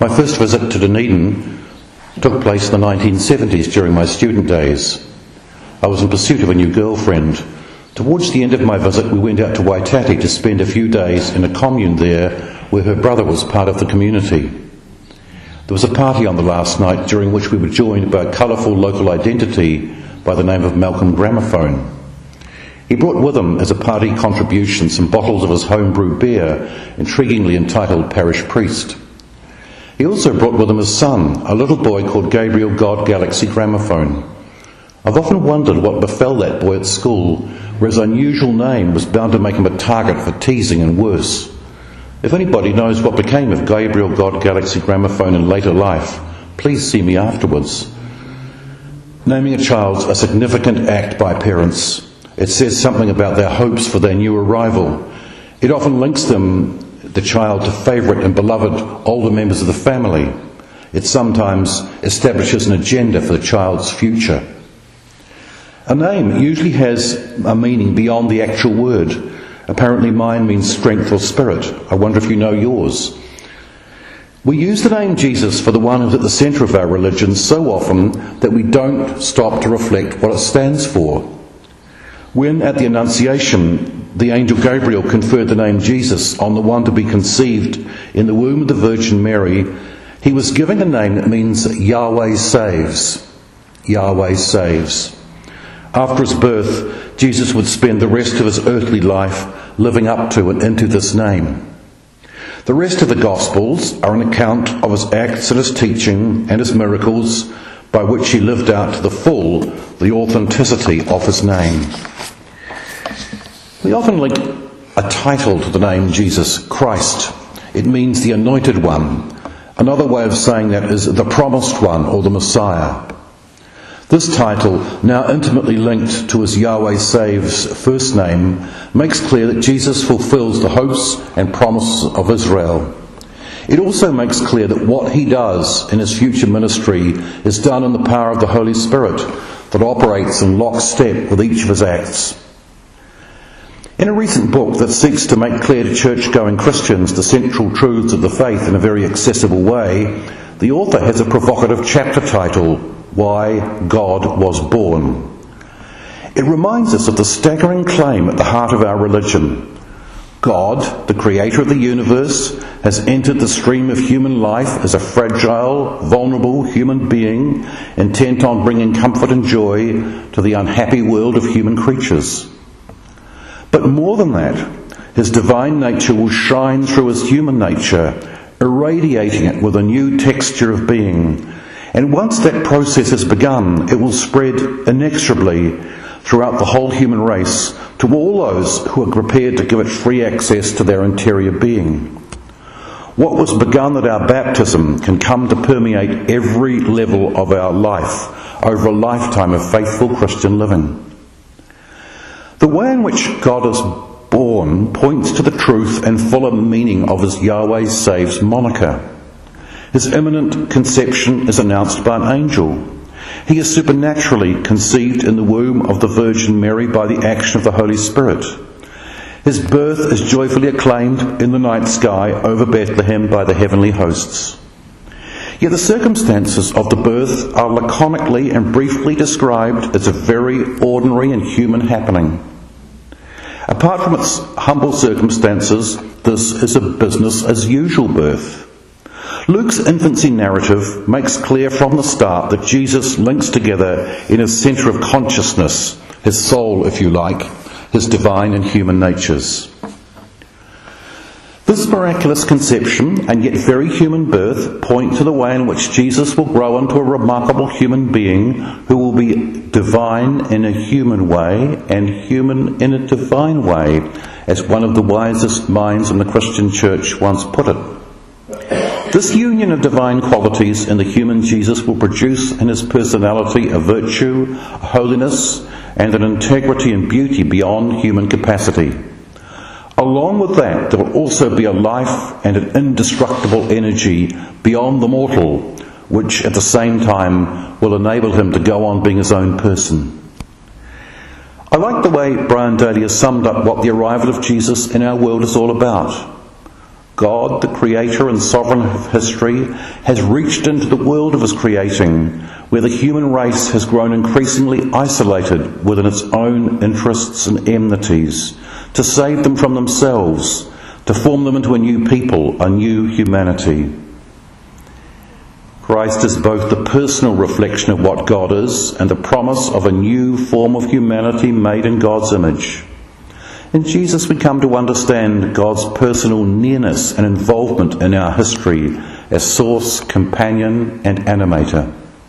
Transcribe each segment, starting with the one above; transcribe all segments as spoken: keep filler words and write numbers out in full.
My first visit to Dunedin took place in the nineteen seventies during my student days. I was in pursuit of a new girlfriend. Towards the end of my visit, we went out to Waitati to spend a few days in a commune there where her brother was part of the community. There was a party on the last night during which we were joined by a colourful local identity by the name of Malcolm Gramophone. He brought with him as a party contribution some bottles of his homebrew beer, intriguingly entitled Parish Priest. He also brought with him his son, a little boy called Gabriel God Galaxy Gramophone. I've often wondered what befell that boy at school, where his unusual name was bound to make him a target for teasing and worse. If anybody knows what became of Gabriel God Galaxy Gramophone in later life, please see me afterwards. Naming a child a significant act by parents. It says something about their hopes for their new arrival. It often links them, the child, to favourite and beloved older members of the family. It sometimes establishes an agenda for the child's future. A name usually has a meaning beyond the actual word. Apparently mine means strength or spirit. I wonder if you know yours. We use the name Jesus for the one who's at the centre of our religion so often that we don't stop to reflect what it stands for. When at the Annunciation, the angel Gabriel conferred the name Jesus on the one to be conceived in the womb of the Virgin Mary, he was giving a name that means Yahweh saves. Yahweh saves. After his birth, Jesus would spend the rest of his earthly life living up to and into this name. The rest of the Gospels are an account of his acts and his teaching and his miracles by which he lived out to the full the authenticity of his name. We often link a title to the name Jesus, Christ. It means the Anointed One. Another way of saying that is the Promised One or the Messiah. This title, now intimately linked to his Yahweh Saves first name, makes clear that Jesus fulfills the hopes and promises of Israel. It also makes clear that what he does in his future ministry is done in the power of the Holy Spirit that operates in lockstep with each of his acts. In a recent book that seeks to make clear to church-going Christians the central truths of the faith in a very accessible way, the author has a provocative chapter title, Why God Was Born. It reminds us of the staggering claim at the heart of our religion. God, the creator of the universe, has entered the stream of human life as a fragile, vulnerable human being, intent on bringing comfort and joy to the unhappy world of human creatures. But more than that, his divine nature will shine through his human nature, irradiating it with a new texture of being. And once that process has begun, it will spread inexorably throughout the whole human race to all those who are prepared to give it free access to their interior being. What was begun at our baptism can come to permeate every level of our life over a lifetime of faithful Christian living. The way in which God is born points to the truth and fuller meaning of his Yahweh Saves moniker. His imminent conception is announced by an angel. He is supernaturally conceived in the womb of the Virgin Mary by the action of the Holy Spirit. His birth is joyfully acclaimed in the night sky over Bethlehem by the heavenly hosts. Yet the circumstances of the birth are laconically and briefly described as a very ordinary and human happening. Apart from its humble circumstances, this is a business as usual birth. Luke's infancy narrative makes clear from the start that Jesus links together in his centre of consciousness, his soul, if you like, his divine and human natures. This miraculous conception and yet very human birth point to the way in which Jesus will grow into a remarkable human being who will be divine in a human way and human in a divine way, as one of the wisest minds in the Christian church once put it. This union of divine qualities in the human Jesus will produce in his personality a virtue, a holiness, and an integrity and beauty beyond human capacity. Along with that, there will also be a life and an indestructible energy beyond the mortal, which at the same time will enable him to go on being his own person. I like the way Brian Daly has summed up what the arrival of Jesus in our world is all about. God, the creator and sovereign of history, has reached into the world of his creating, where the human race has grown increasingly isolated within its own interests and enmities, to save them from themselves, to form them into a new people, a new humanity. Christ is both the personal reflection of what God is and the promise of a new form of humanity made in God's image. In Jesus we come to understand God's personal nearness and involvement in our history as source, companion and animator.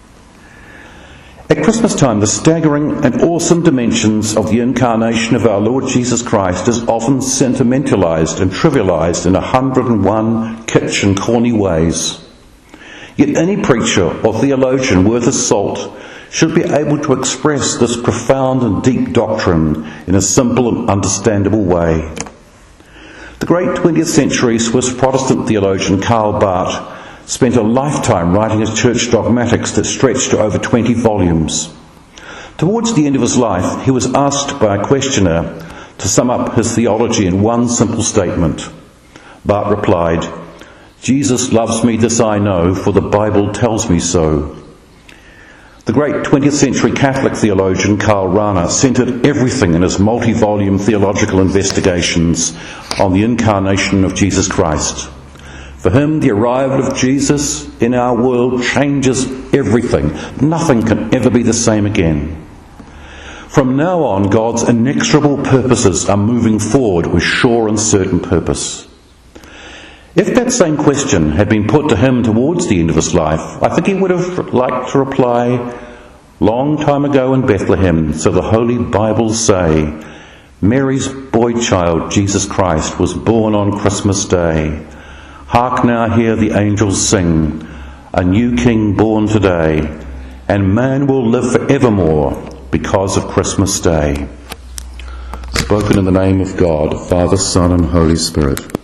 At Christmas time, the staggering and awesome dimensions of the incarnation of our Lord Jesus Christ is often sentimentalised and trivialised in a hundred and one kitsch and corny ways. Yet any preacher or theologian worth his salt should be able to express this profound and deep doctrine in a simple and understandable way. The great twentieth century Swiss Protestant theologian Karl Barth spent a lifetime writing his church dogmatics that stretched to over twenty volumes. Towards the end of his life, he was asked by a questioner to sum up his theology in one simple statement. Barth replied, "Jesus loves me, this I know, for the Bible tells me so." The great twentieth century Catholic theologian Karl Rahner centred everything in his multi-volume theological investigations on the incarnation of Jesus Christ. For him, the arrival of Jesus in our world changes everything. Nothing can ever be the same again. From now on, God's inexorable purposes are moving forward with sure and certain purpose. If that same question had been put to him towards the end of his life, I think he would have liked to reply, "Long time ago in Bethlehem, so the Holy Bibles say, Mary's boy child, Jesus Christ, was born on Christmas Day. Hark now, hear the angels sing, a new King born today, and man will live forevermore because of Christmas Day." Spoken in the name of God, Father, Son, and Holy Spirit.